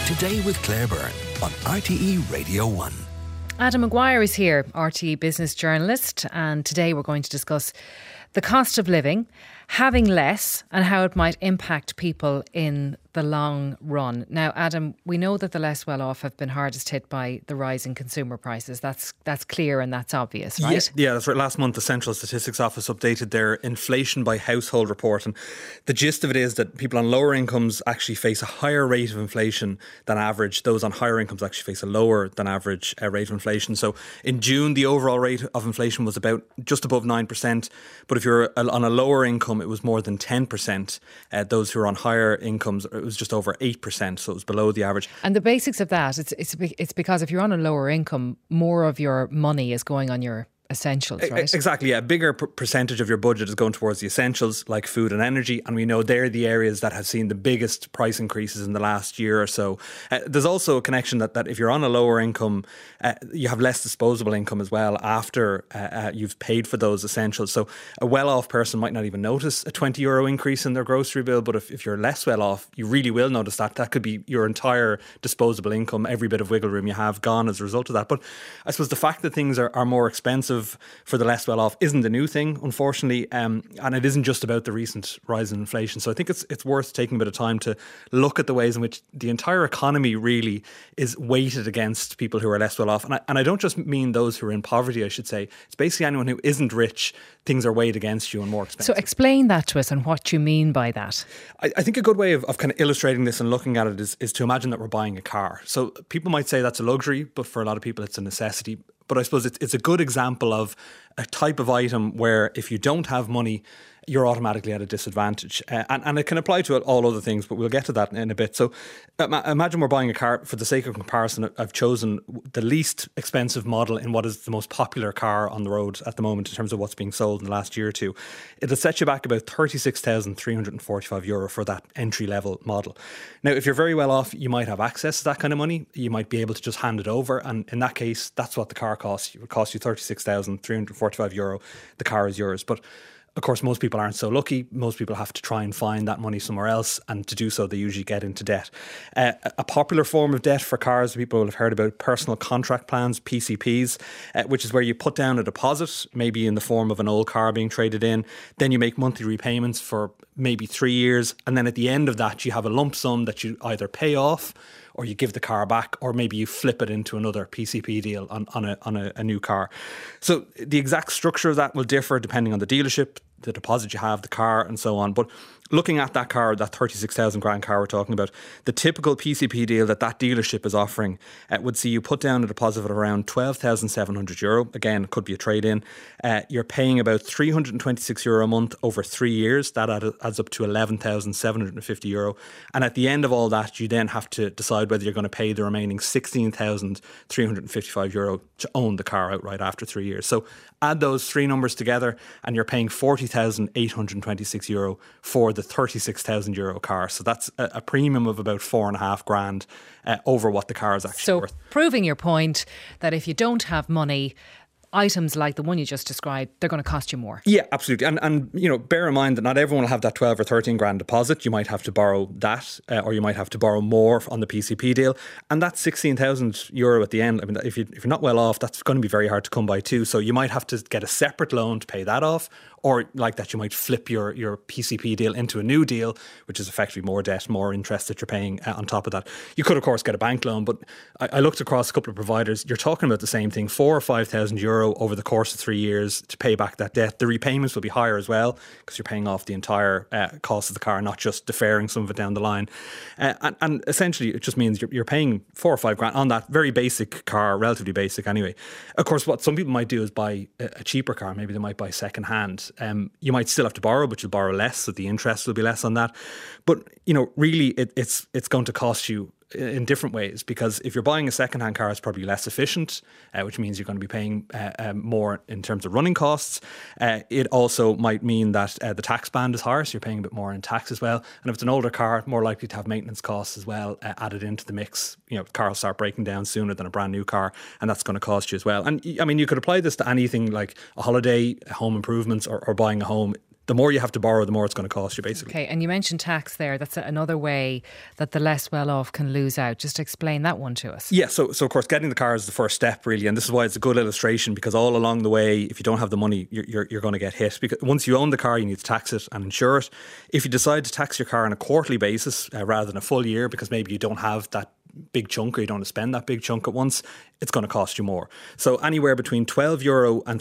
Today with Claire Byrne on RTE Radio 1. Adam Maguire is here, RTE business journalist, and today we're going to discuss the cost of living, having less, and how it might impact people in the long run. Now, Adam, we know that the less well-off have been hardest hit by the rise in consumer prices. That's clear and that's obvious, right? Yeah, that's right. Last month, the Central Statistics Office updated their inflation by household report, and the gist of it is that people on lower incomes actually face a higher rate of inflation than average. Those on higher incomes actually face a lower than average rate of inflation. So in June, the overall rate of inflation was about just above 9%, but if you're on a lower income, it was more than 10%. Those who are on higher incomes, it was just over 8%, so it was below the average. And the basics of that, it's because if you're on a lower income, more of your money is going on your essentials, right? Exactly, yeah. A bigger percentage of your budget is going towards the essentials like food and energy, and we know they're the areas that have seen the biggest price increases in the last year or so. There's also a connection that if you're on a lower income, you have less disposable income as well after you've paid for those essentials. So a well-off person might not even notice a €20 increase in their grocery bill, but if you're less well-off, you really will notice that. That could be your entire disposable income, every bit of wiggle room you have gone as a result of that. But I suppose the fact that things are more expensive for the less well-off isn't a new thing, unfortunately, and it isn't just about the recent rise in inflation. So I think it's worth taking a bit of time to look at the ways in which the entire economy really is weighted against people who are less well-off. And I don't just mean those who are in poverty, I should say. It's basically anyone who isn't rich, things are weighed against you and more expensive. So explain that to us and what you mean by that. I think a good way of kind of illustrating this and looking at it is to imagine that we're buying a car. So people might say that's a luxury, but for a lot of people it's a necessity. But I suppose it's a good example of a type of item where if you don't have money, you're automatically at a disadvantage. And it can apply to all other things, but we'll get to that in a bit. So imagine we're buying a car. For the sake of comparison, I've chosen the least expensive model in what is the most popular car on the road at the moment in terms of what's being sold in the last year or two. It'll set you back about €36,345 for that entry-level model. Now, if you're very well off, you might have access to that kind of money. You might be able to just hand it over. And in that case, that's what the car costs. It would cost you €36,345. The car is yours. But of course, most people aren't so lucky. Most people have to try and find that money somewhere else, and to do so, they usually get into debt. A popular form of debt for cars, people will have heard about personal contract plans, PCPs, which is where you put down a deposit, maybe in the form of an old car being traded in. Then you make monthly repayments for maybe 3 years, and then at the end of that, you have a lump sum that you either pay off, or you give the car back, or maybe you flip it into another PCP deal on a new car. So the exact structure of that will differ depending on the dealership, the deposit you have, the car, and so on. But looking at that car, that 36,000 grand car we're talking about, the typical PCP deal that dealership is offering would see you put down a deposit of around €12,700. Again, it could be a trade-in. You're paying about €326 a month over 3 years. That adds up to €11,750. And at the end of all that, you then have to decide whether you're going to pay the remaining €16,355 to own the car outright after 3 years. So add those three numbers together and you're paying €40,826 for the €36,000 car. So that's a premium of about £4,500 over what the car is actually worth. So proving your point that if you don't have money, items like the one you just described, they're going to cost you more. Yeah, absolutely. And you know, bear in mind that not everyone will have that 12 or 13 grand deposit. You might have to borrow that, or you might have to borrow more on the PCP deal. And that's €16,000 at the end. I mean, if you're not well off, that's going to be very hard to come by too. So you might have to get a separate loan to pay that off. Or like that, you might flip your PCP deal into a new deal, which is effectively more debt, more interest that you're paying on top of that. You could, of course, get a bank loan, but I looked across a couple of providers. You're talking about the same thing, €4,000 or €5,000 over the course of 3 years to pay back that debt. The repayments will be higher as well because you're paying off the entire cost of the car, not just deferring some of it down the line. And essentially, it just means you're paying €4,000 or €5,000 on that very basic car, relatively basic anyway. Of course, what some people might do is buy a cheaper car. Maybe they might buy second hand. You might still have to borrow, but you'll borrow less, so the interest will be less on that. But you know, really, it's going to cost you in different ways, because if you're buying a second-hand car, it's probably less efficient, which means you're going to be paying more in terms of running costs. It also might mean that the tax band is higher, so you're paying a bit more in tax as well. And if it's an older car, more likely to have maintenance costs as well added into the mix. You know, the car will start breaking down sooner than a brand new car, and that's going to cost you as well. And I mean, you could apply this to anything like a holiday, home improvements, or buying a home. the more you have to borrow, the more it's going to cost you, basically. Okay, and you mentioned tax there. That's another way that the less well-off can lose out. Just explain that one to us. Yeah, so of course, getting the car is the first step, really, and this is why it's a good illustration, because all along the way, if you don't have the money, you're going to get hit. Because once you own the car, you need to tax it and insure it. If you decide to tax your car on a quarterly basis rather than a full year, because maybe you don't have that big chunk or you don't want to spend that big chunk at once, it's going to cost you more. So anywhere between €12 and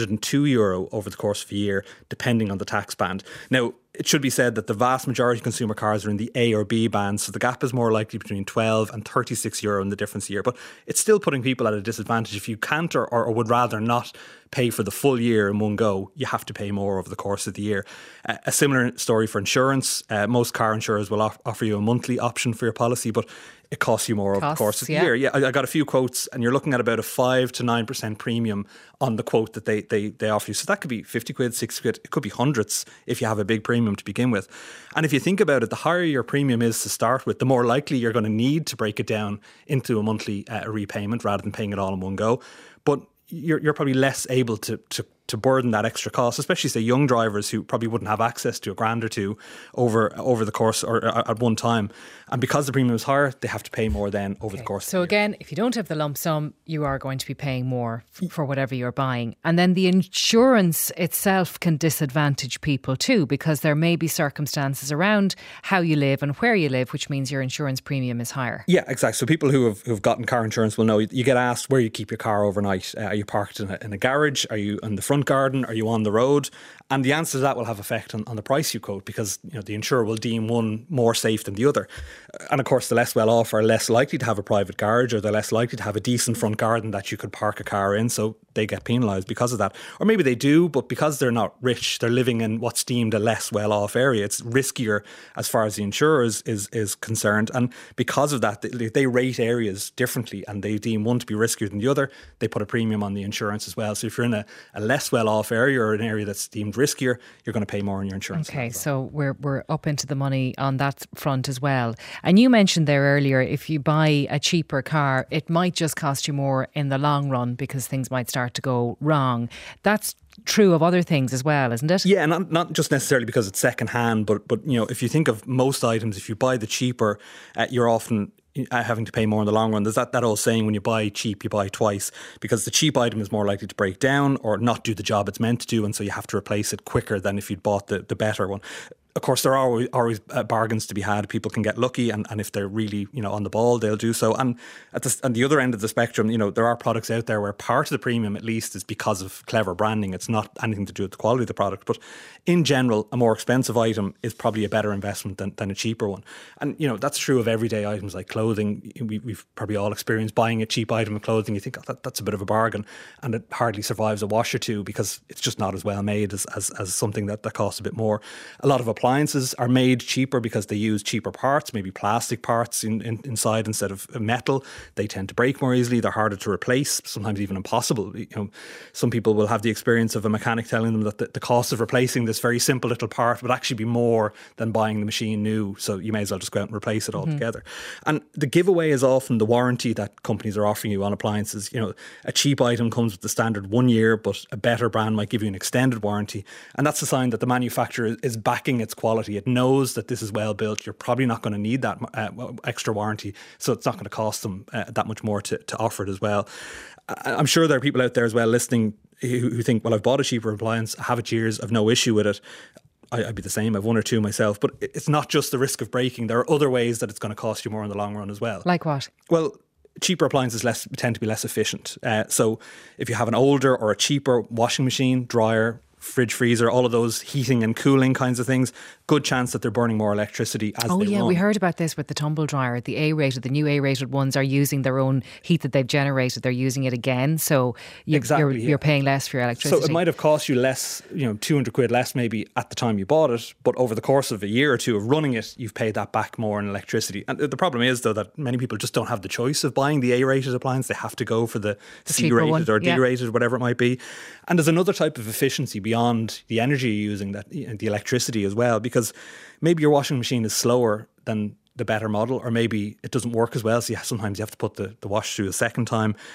€302 over the course of a year, depending on the tax band. Now, it should be said that the vast majority of consumer cars are in the A or B band, so the gap is more likely between €12 and €36 in the difference a year. But it's still putting people at a disadvantage. If you can't or would rather not pay for the full year in one go, you have to pay more over the course of the year. A similar story for insurance. Most car insurers will offer you a monthly option for your policy, but it costs you more over the course of the year. Yeah, I got a few quotes, and you're looking at about a 5 to 9% premium on the quote that they offer you. So that could be 50 quid, 60 quid, it could be hundreds if you have a big premium to begin with. And if you think about it, the higher your premium is to start with, the more likely you're going to need to break it down into a monthly repayment rather than paying it all in one go. But you're probably less able to burden that extra cost, especially say young drivers who probably wouldn't have access to a grand or two over the course or at one time. And because the premium is higher, they have to pay more then over the course of the year. So again, if you don't have the lump sum, you are going to be paying more for whatever you're buying. And then the insurance itself can disadvantage people too, because there may be circumstances around how you live and where you live, which means your insurance premium is higher. Yeah, exactly. So people who've gotten car insurance will know you get asked where you keep your car overnight. Are you parked in a garage? Are you in the front garden? Are you on the road? And the answer to that will have effect on the price you quote, because the insurer will deem one more safe than the other. And of course, the less well off are less likely to have a private garage, or they're less likely to have a decent front garden that you could park a car in, so they get penalised because of that. Or maybe they do, but because they're not rich, they're living in what's deemed a less well off area. It's riskier as far as the insurer is concerned, and because of that, they rate areas differently, and they deem one to be riskier than the other. They put a premium on the insurance as well. So if you're in a less well off area or an area that's deemed riskier, you're going to pay more on your insurance. Okay, so we're up into the money on that front as well. And you mentioned there earlier, if you buy a cheaper car, it might just cost you more in the long run because things might start to go wrong. That's true of other things as well, isn't it? Yeah, not just necessarily because it's second hand, but if you think of most items, if you buy the cheaper, you're often having to pay more in the long run. There's that old saying, when you buy cheap, you buy twice, because the cheap item is more likely to break down or not do the job it's meant to do, and so you have to replace it quicker than if you'd bought the better one. Of course, there are always bargains to be had. People can get lucky, and if they're really on the ball, they'll do so. And at the other end of the spectrum, there are products out there where part of the premium, at least, is because of clever branding. It's not anything to do with the quality of the product. But in general, a more expensive item is probably a better investment than a cheaper one. And that's true of everyday items like clothing. We've probably all experienced buying a cheap item of clothing. You think, that's a bit of a bargain, and it hardly survives a wash or two because it's just not as well made as something that costs a bit more. A lot of appliances are made cheaper because they use cheaper parts, maybe plastic parts inside instead of metal. They tend to break more easily. They're harder to replace, sometimes even impossible. Some people will have the experience of a mechanic telling them that the cost of replacing this very simple little part would actually be more than buying the machine new, so you may as well just go out and replace it altogether. And the giveaway is often the warranty that companies are offering you on appliances. A cheap item comes with the standard 1 year, but a better brand might give you an extended warranty, and that's a sign that the manufacturer is backing its quality. It knows that this is well built. You're probably not going to need that extra warranty, so it's not going to cost them that much more to offer it as well. I'm sure there are people out there as well listening who think, well, I've bought a cheaper appliance, I have it years, I've no issue with it. I'd be the same. I've one or two myself. But it's not just the risk of breaking. There are other ways that it's going to cost you more in the long run as well. Like what? Well, cheaper appliances tend to be less efficient. So if you have an older or a cheaper washing machine, dryer, fridge, freezer, all of those heating and cooling kinds of things, good chance that they're burning more electricity as they run. Oh yeah, we heard about this with the tumble dryer. The new A-rated ones are using their own heat that they've generated. They're using it again, so you're paying less for your electricity. So it might have cost you less, 200 quid less maybe at the time you bought it, but over the course of a year or two of running it, you've paid that back more in electricity. And the problem is, though, that many people just don't have the choice of buying the A-rated appliance. They have to go for the C-rated or D-rated, whatever it might be. And there's another type of efficiency beyond the energy you're using, that the electricity as well, because maybe your washing machine is slower than the better model, or maybe it doesn't work as well, so sometimes you have to put the wash through a second time.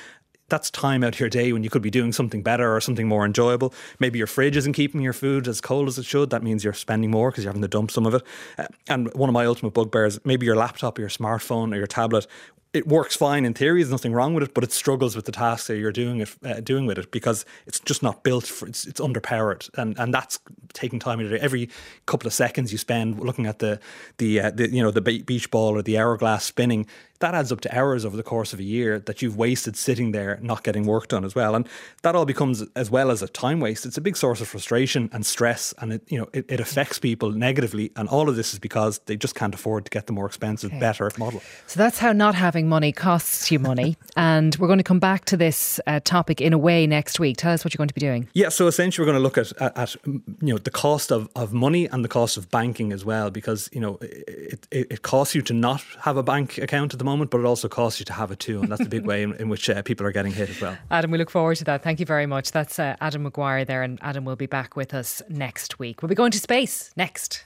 that's time out of your day when you could be doing something better or something more enjoyable. Maybe your fridge isn't keeping your food as cold as it should. That means you're spending more because you're having to dump some of it. And one of my ultimate bugbears, maybe your laptop or your smartphone or your tablet, it works fine in theory, there's nothing wrong with it, but it struggles with the tasks that you're doing with it because it's just not built for it's underpowered, and that's taking time out of it. Every couple of seconds you spend looking at the beach ball or the hourglass spinning, that adds up to hours over the course of a year that you've wasted sitting there not getting work done as well. And that all becomes, as well as a time waste, it's a big source of frustration and stress, and it affects people negatively. And all of this is because they just can't afford to get the more expensive, better model. So that's how not having money costs you money. And we're going to come back to this topic in a way next week. Tell us what you're going to be doing. Yeah, so essentially we're going to look at the cost of money and the cost of banking as well, because it costs you to not have a bank account at the moment, but it also costs you to have it too, and that's the big way in which people are getting hit as well. Adam, we look forward to that. Thank you very much. That's Adam Maguire there, and Adam will be back with us next week. We'll be going to space next.